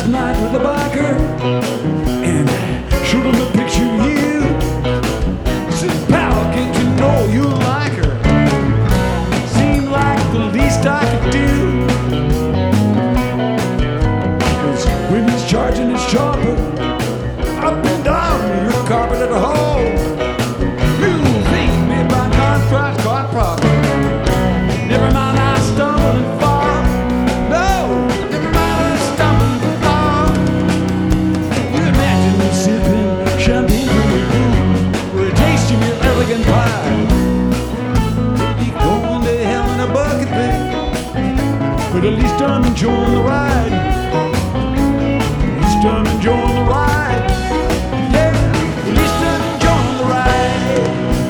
night with a biker and showed him a picture of you. Said, pal, get to know you like her. Seemed like the least I could do. 'Cause when he's charging his chopper up and down your carpet at home, you think me by contrast caught proper. Never mind, I stumble and fall. No, never mind, I stumble and fall. You imagine me sipping champagne from your boot, with a taste of your elegant pie. Be going to hell in a bucket, babe, but at least I'm enjoying the ride. At least I'm enjoying the ride. Yeah, at least I'm enjoying the ride.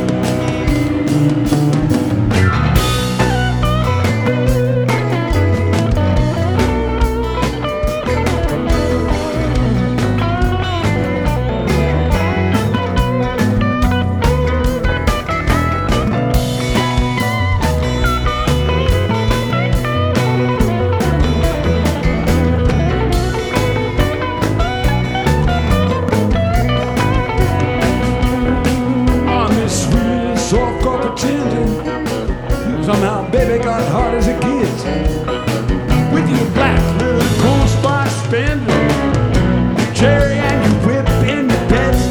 Softcore pretending somehow baby got hard as a kid. With your black little corn spot spender, cherry and your whip in the pets.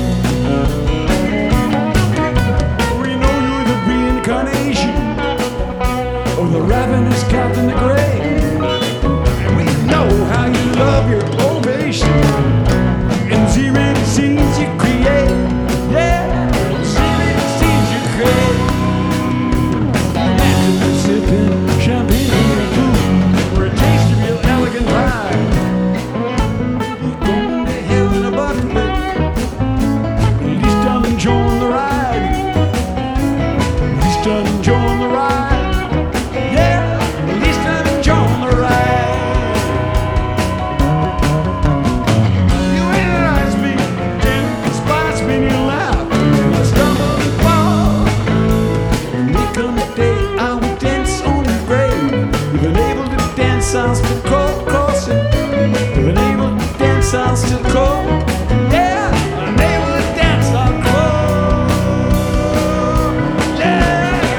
We know you're the reincarnation of the ravenous Captain the Grey. And we know how you love your ovation and Z-rated scenes you create. Yeah. Sipping champagne in your boot, for a taste of your elegant pie. You're going to hell in a bucket, babe. At least I'm enjoying the ride. At least I'm enjoying the ride. Yeah, at least I'm enjoying the ride. You analyze me and despise me and you laugh. I stumble and fall. And there come a day I will dance on your grave. You've been able to dance, I'm still cold, crossing. You've been able to dance, I'm still cold. Yeah, I'm able to dance, I'm cold. Yeah.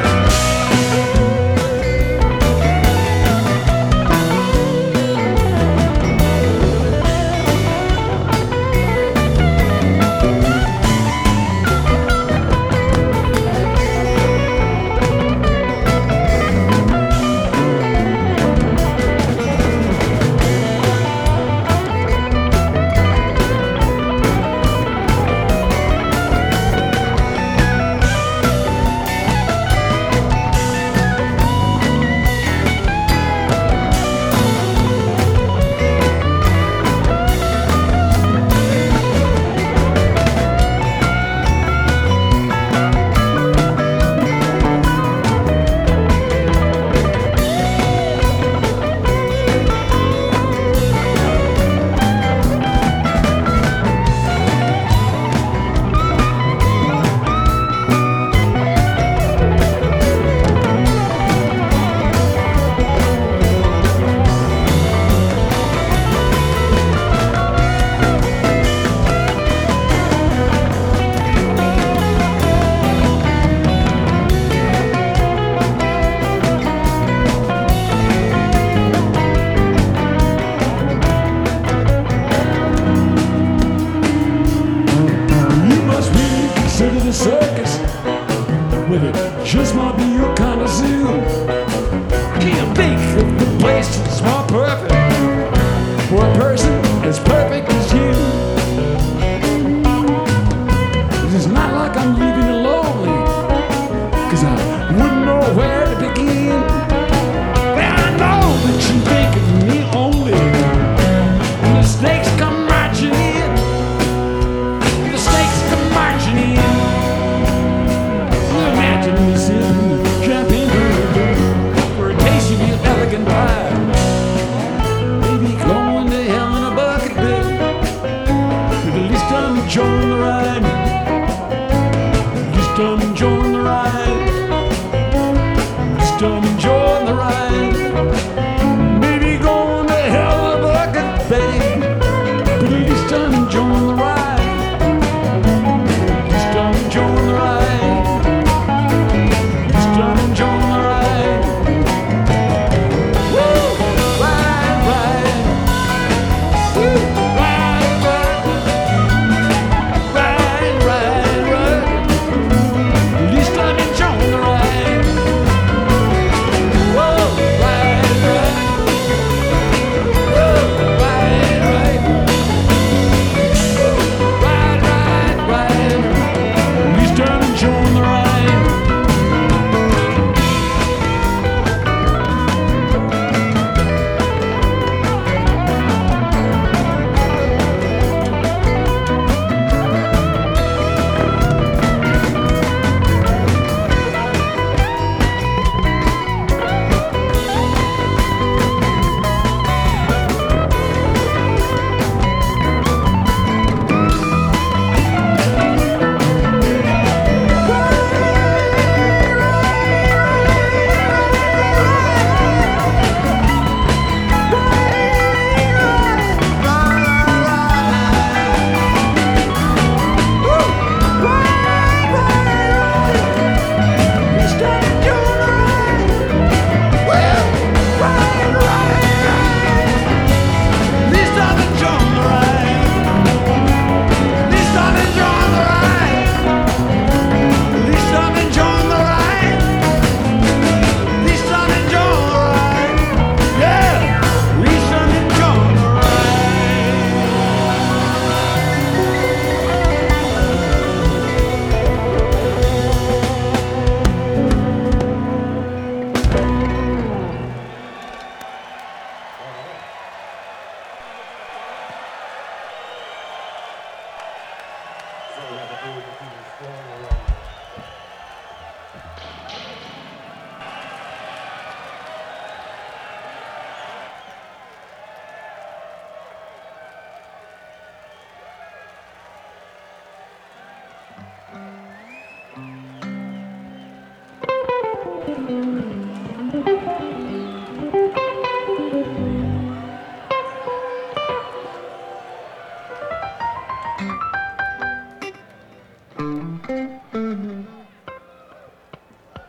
Consider the circus, well, it just might be your kind of zoo. I can't think of the place that's more perfect for a person as perfect as you. It's not like I'm leaving you lonely, 'cause I wouldn't know where to begin. But I know that you think of me only when the snakes come marching in. The snakes come marching in. Imagine me sipping champagne for a taste of your elegant pie. Maybe going to hell in a bucket, babe. done enjoying the ride. He's done enjoying the ride. He's done enjoying the ride. Woo! Ride, ride. Woo! Ride, ride. Ride, ride, ride. At least I'm enjoying the ride. Whoa! Ride, ride. Woo! Ride, ride. Ride, ride, ride. At least I'm enjoying the ride.